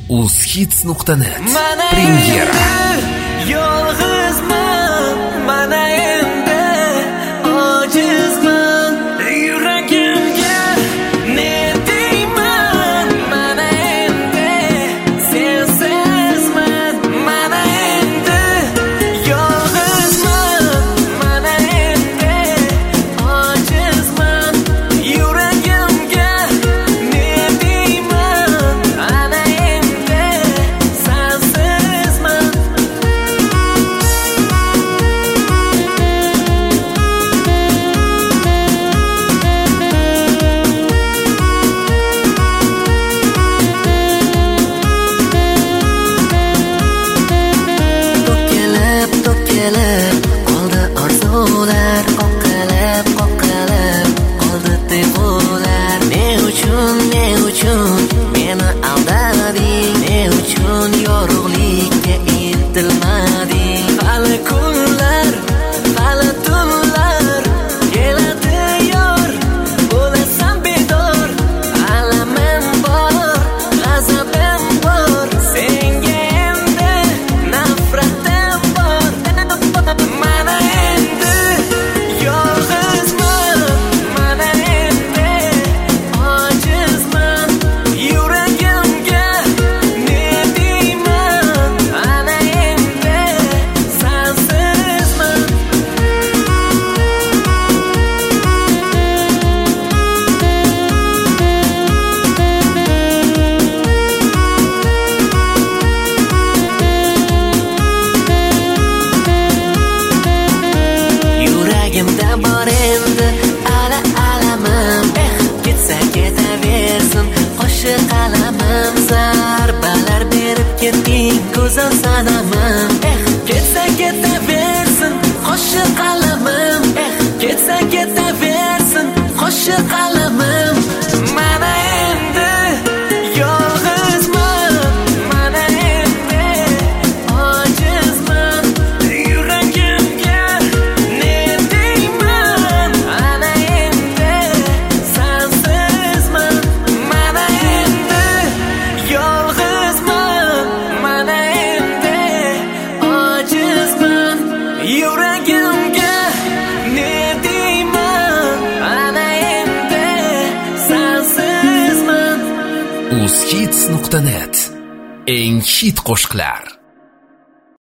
uzhits.net Premyera. Yolg'izman, mana endi ojizman, yuragimga ne deyman, mana endi sensizman, mana endi yolg'izman, mana endi ojizman, yuragimga ne deyman, mana endi sensizman. To'kilib qoldi orzular, qoqilib qoldi tuyg'ular. Ne uchun meni aldading, ne uchun yorug'likka intilmading? Hali kunlar, hali tunlar keladi yor, bo'lasan bedor. Alamim bor, g'azabim bor, senga endi nafratim bor. Mana endi yolg'izman, mana endi ojizman, yuragimga ne deyman, mana endi sensizman. Yuragimda bor endi alamim, ketsa ketaversin qo'shiq qalamim. Zarbalar berib ketding go'zal sanamim, ketsa ketaversin qo'shiq qalamim, ketsa ketaversin qo'shiq qalamim. Mana endi yolg'izman, mana endi ojizman, yuragimga ne deyman, mana endi sensizman. Mana endi yolg'izman, mana endi ojizman, yuragimga ne deyman, mana endi sensizman. uzhits.net eng hit qo'shiqlar.